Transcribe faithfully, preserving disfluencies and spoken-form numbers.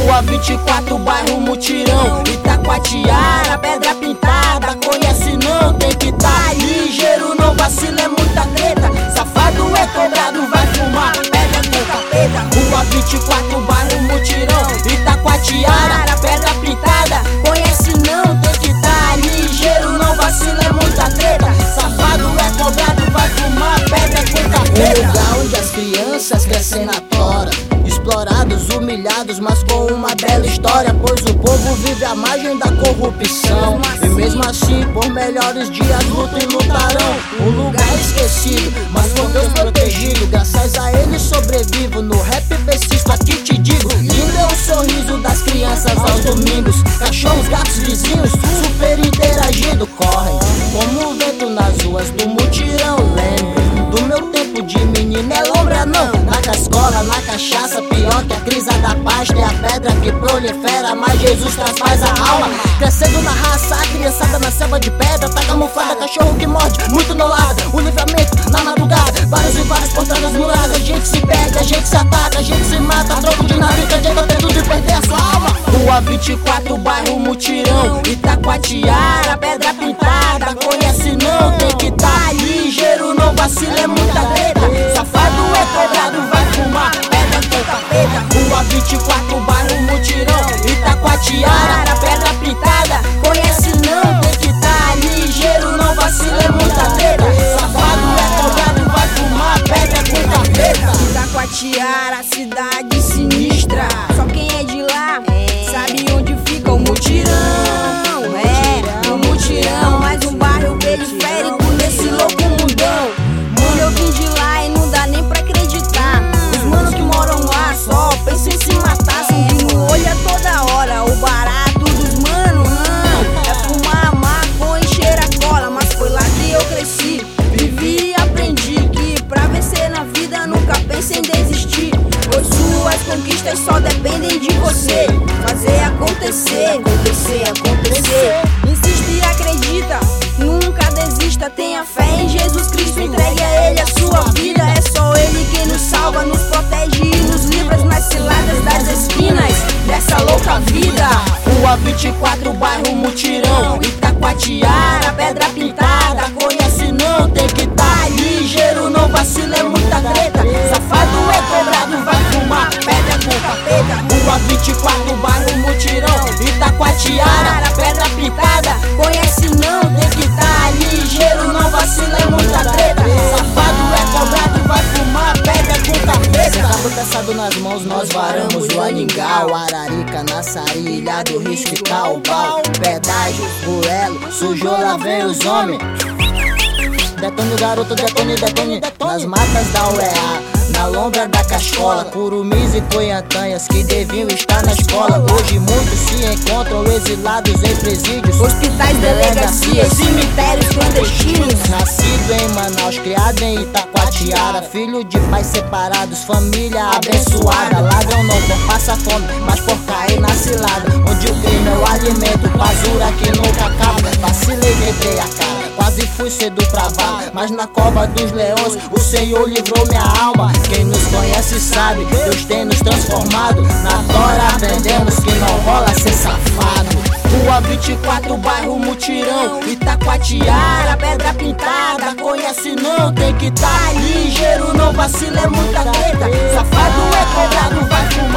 Rua vinte e quatro, bairro Mutirão, Itacoatiara, Pedra Pintada. Conhece não, tem que tá ligeiro, não vacila, é muita treta. Safado é cobrado, vai fumar, pega com capeta. Rua vinte e quatro, bairro Mutirão, Itacoatiara, Pedra Pintada. Conhece não, tem que tá ligeiro, não vacila, é muita treta. Safado é cobrado, vai fumar, pega com capeta. Um lugar onde as crianças crescem na tora, explorados, humilhados, mas com uma bela história, pois o povo vive à margem da corrupção. E mesmo assim, por melhores dias lutam e lutarão. Um lugar esquecido, mas por Deus protegido. Graças a ele sobrevivo, no rap persisto, aqui te digo. Lindo é o sorriso das crianças aos domingos. Cachorros, gatos, vizinhos, super interagindo. Correm como o vento nas ruas do Mutirão. Lembro do meu tempo de menino, é lombra não. Na cascola, na cachaça, pior que a crisa da pasta. É a pedra que prolifera, mas Jesus traz paz à alma. Crescendo na raça, a criançada na selva de pedra. Tá camuflada, cachorro que morde, muito não ladra. O livramento na madrugada, vários e vários portadas muradas. A gente se perde, a gente se ataca, a gente se mata. Troco de nada, que adianta ter tudo e perder a sua alma. Rua vinte e quatro, bairro Mutirão, Itacoatiara, Pedra Pintada. Conhece não, tem que tá ligeiro, não vacila, é muita treta. Safado é cobrado, vai fumar, pega com capeta. Rua vinte e quatro, bairro Mutirão, Itacoatiara, Pedra Pintada. Conhece não, tem que tá ligeiro, não vacila, é muita treta. Safado é cobrado, vai fumar, pega com capeta. Itacoatiara, cidade sinistra. Só quem é de lá sabe onde fica o Mutirão. É, o Mutirão, mais um bairro periférico nesse louco mundão. Mano, eu vim de lá e não dá nem pra acreditar. Os manos que moram lá só pensam em se matar. Sangue no olho é toda hora, o barato dos manos não é fumar maconha e cheirar cola. Mas foi lá que eu cresci, vivi e aprendi que pra vencer na vida nunca pense em desistir, pois suas conquistas só dependem de você. Fazer acontecer, acontecer, acontecer. Insiste e acredita, nunca desista. Tenha fé em Jesus Cristo, entregue a Ele a sua vida. É só Ele quem nos salva, nos protege e nos livra nas ciladas das esquinas dessa louca vida. Rua vinte e quatro, bairro Mutirão, Itacoatiara, Pedra Pintada. Conhece não, tem que tá ligeiro, não vacila, é muita treta. Safado é cobrado, vai fumar, pega com capeta. Rua vinte e quatro, bairro Mutirão, Itacoatiara, Pedra Pintada. Conhece não, tem que tá ligeiro, não vacila, é muita treta. Safado é cobrado, vai fumar, pega com capeta. Cabo caçado nas mãos, nós varamos o Aningal, Ararica, Nassari, Ilha do Risco e Taubal. Pedágio, Buelo, sujou, lá vem os homens. Detone garoto, detone, detone, nas matas da U E A, na lombra da cascola. Curumis e coiantanhas que deviam estar na escola. Hoje muitos se encontram exilados em presídios, hospitais, delegacias, cemitérios clandestinos. Nascido em Manaus, criado em Itacoatiara, filho de pais separados, família abençoada. Ladrão não por passa fome, mas por cair na cilada, onde o crime é o alimento, basura que nunca acaba. Vacilei, quebrei a cara, quase fui cedo pra vala, mas na cova dos leões o Senhor livrou minha alma. Quem nos conhece sabe, Deus tem nos transformado. Na tora aprendemos que não rola ser safado. Rua vinte e quatro, bairro Mutirão, Itacoatiara, Pedra Pintada. Conhece não, tem que tá ligeiro, não vacila, é muita treta. Safado é cobrado, vai fumar.